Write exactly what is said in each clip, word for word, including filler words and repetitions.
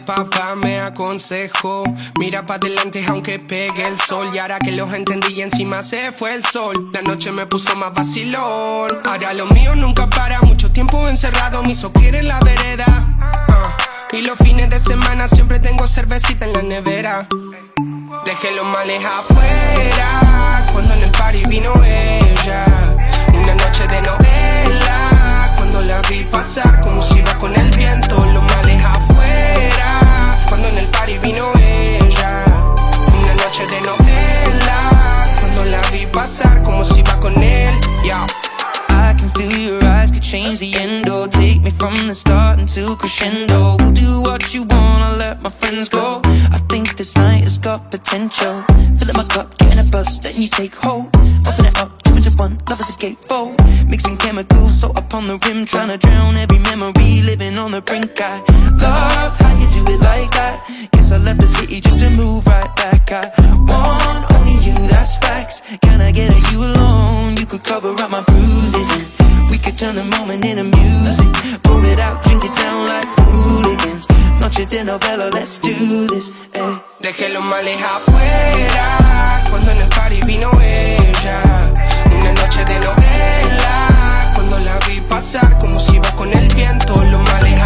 papá me aconsejó: mira pa' adelante aunque pegue el sol. Y ahora que los entendí y encima se fue el sol, la noche me puso más vacilón. Ahora lo mío nunca para, mucho tiempo encerrado me hizo querer la vereda. uh, Y los fines de semana siempre tengo cervecita en la nevera. Dejé los males afuera cuando en el party vino ella. Una noche de novela, cuando la vi pasar como si iba con el viento. Los males afuera cuando en el party vino ella. Una noche de novela, cuando la vi pasar como si iba con él. Yeah. I can feel your eyes could change the endo. Take me from the start into crescendo. We'll do what you want, I'll let my friends go. I think this night has got potential. Fill up my cup, get in a bus, then you take hold. Open it up, two into one, love is a gatefold. Mixing chemicals, so up on the rim, trying to drown every memory, living on the brink. I love how you do it like that. Guess I left the city just to move right back. I want only you, that's facts. Can I get a you alone? You could cover up my bruises. We could turn the moment into music. Pour it out, drink it down like hooligans. Noche de novela, let's do this, eh. Dejé los males afuera cuando en el party vino ella. Una noche de novela, cuando la vi pasar como si iba con el viento. Los males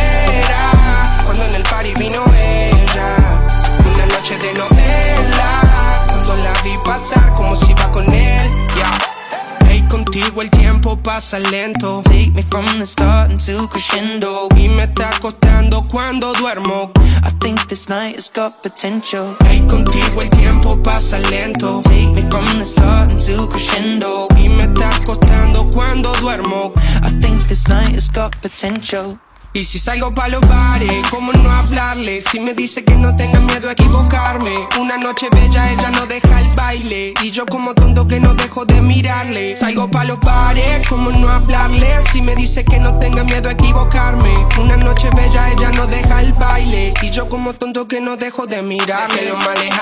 afuera cuando en el party vino ella. Una noche de novela, cuando la vi pasar como si iba con él. Yeah. Contigo el tiempo pasa lento. Take me from the start into crescendo. Y me está costando cuando duermo. I think this night has got potential. Hey, contigo el tiempo pasa lento. Take me from the start into crescendo. Y me está costando cuando duermo. I think this night has got potential. Y si salgo pa' los bares, ¿cómo no hablarle? Si me dice que no tenga miedo a equivocarme. Una noche bella, ella no deja el baile. Y yo como tonto que no dejo de mirarle. Salgo pa' los bares, ¿cómo no hablarle? Si me dice que no tenga miedo a equivocarme. Una noche bella, ella no deja el baile. Y yo como tonto que no dejo de mirarle. Dejé los males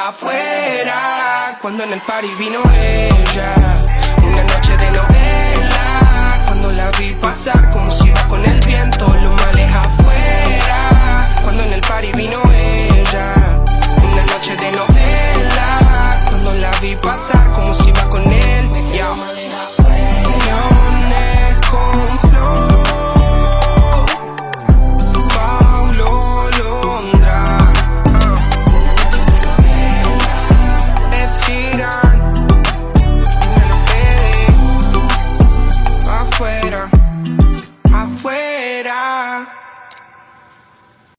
afuera cuando en el party vino ella. Una noche de novela, cuando la vi pasar como si iba con el viento. Los males afuera cuando en el party vino ella. Una noche de novela, cuando la vi pasar como si iba